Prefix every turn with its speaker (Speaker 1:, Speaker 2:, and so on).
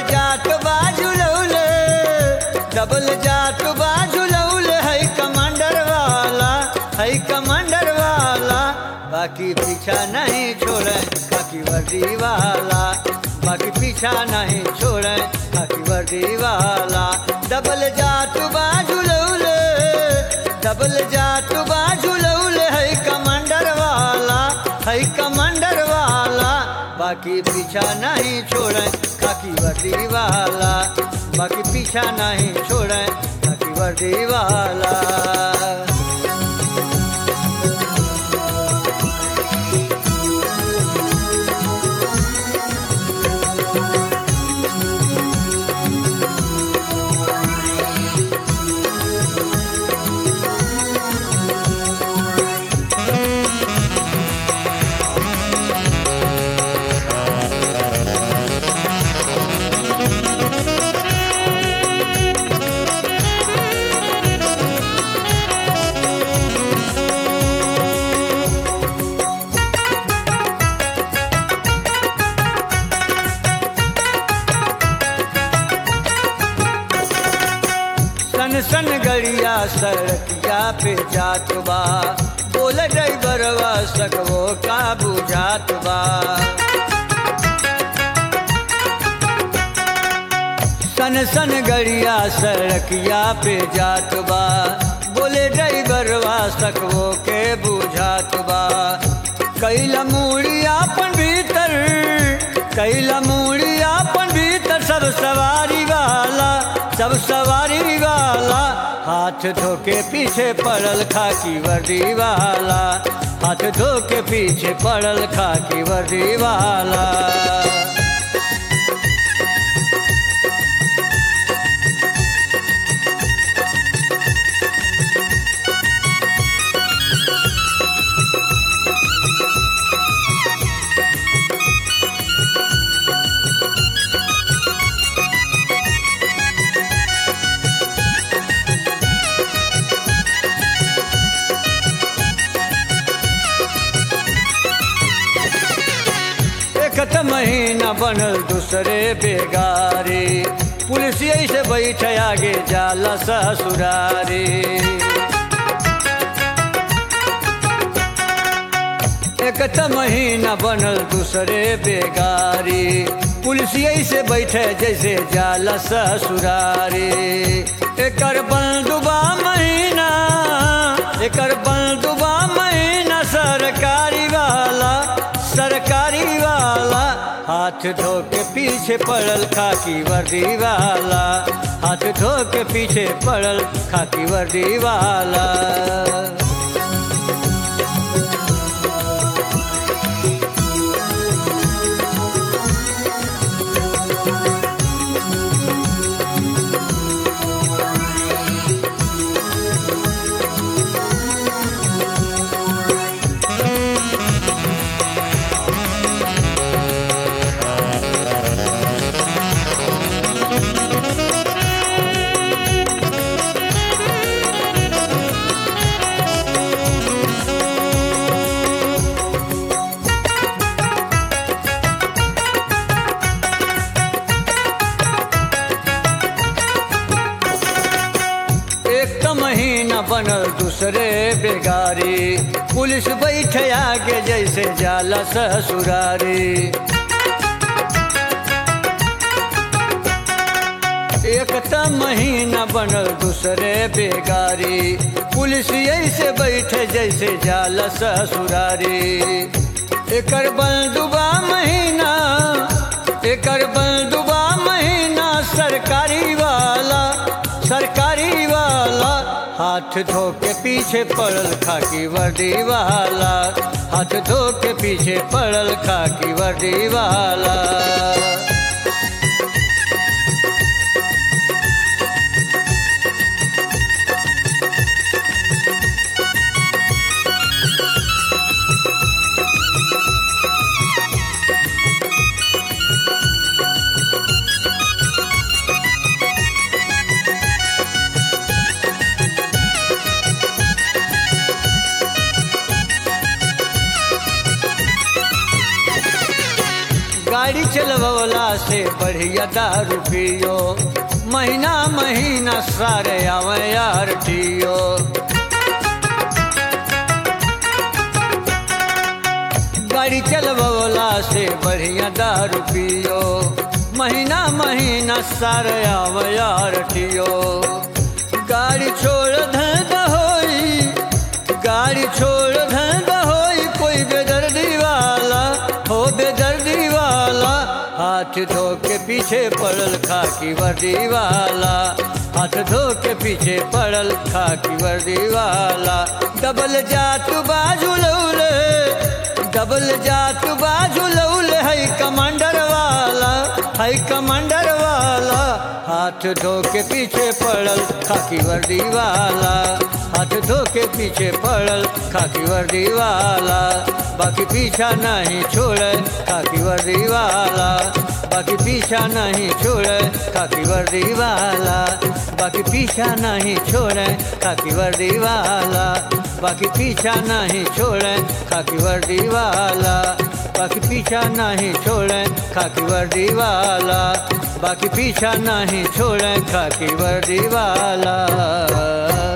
Speaker 1: जात बाजुलौले डबल जात बाजुलौले है कमांडर वाला बाकी पीछा नहीं छोड़े खाकी वर्दी वाला बाकी पीछा नहीं छोड़े खाकी वर्दी वाला डबल जात बाजुलौले है कमांडर वाला बाकी पीछा नहीं छोड़े खाकी वर्दी वाला बाकी पीछा नहीं छोड़े खाकी वर्दी वाला सन गड़िया सड़किया पे जात बा बोल ड्राइवरवा सकवो का बुझात बा सन गड़िया सड़किया पे जात बा बोले ड्राइवरवा सकवो के बुझात बा कैला मूड़ी आपन भीतर सब सवारी वाला हाथ धोके पीछे पड़ल खाकी वर्दी वाला हाथ धोके पीछे पड़ल खाकी वर्दी वाला महीना बनल दूसरे बेगारी पुलिस से बैठे आगे जाला ससुरारी एक महीना बनल दूसरे बेगारी पुलिस से बैठे जैसे जाला ससुरारी एकर बंदुबा महीना सरकारी वाला हाथ धोके पीछे पड़ल खाकी वर्दी वाला हाथ धोके पीछे पड़ल खाकी वर्दी वाला बनल दूसरे बेगारी पुलिस बैठे आगे जैसे जाला ससुरारी एक महीना बनल दूसरे बेगारी पुलिस ऐसे बैठे जैसे जाला ससुरारी एकर बंदुबा महीना सरकारी वाला हाथ धोके पीछे पड़ल खाकी वर्दी वाला हाथ धोके पीछे पड़ल खाकी वर्दी वाला गाड़ी चलवला से बढ़िया दारू पियो, महीना महीना सारे आवे यार टियो। गाड़ी चलवला से बढ़िया दारू पियो, महीना महीना सारे आवे यार टियो। गाड़ी छोड़ धंधा होई, गाड़ी छोड़ धंधा होई, कोई बेदर्दी वाला हो बेदर्दी वाला, हाथ धो के पीछे पड़ल खाकी वर्दी वाला, हाथ धो के पीछे पड़ल खाकी वर्दी वाला। डबल जात बाजू लौले, डबल जात बाजू लौले, है कमांडर वाला, है कमांडर वाला, हाथ धो के पीछे पड़ल खाकी वर्दी वाला, हाथ धो के पीछे पड़ल खाकी वर्दी वाला। बाकी पीछा नहीं छोड़े खाकी वर्दी वाला, बाकी पीछा नहीं छोड़े खाकी वर्दी वाला, बाकी पीछा नहीं छोड़े खाकी वर्दी वाला, बाकी पीछा नहीं छोड़े खाकी वर्दी वाला, बाकी पीछा नहीं छोड़े खाकी वर्दी वाला, बाकी पीछा नहीं छोड़े खाकी वर्दी वाला।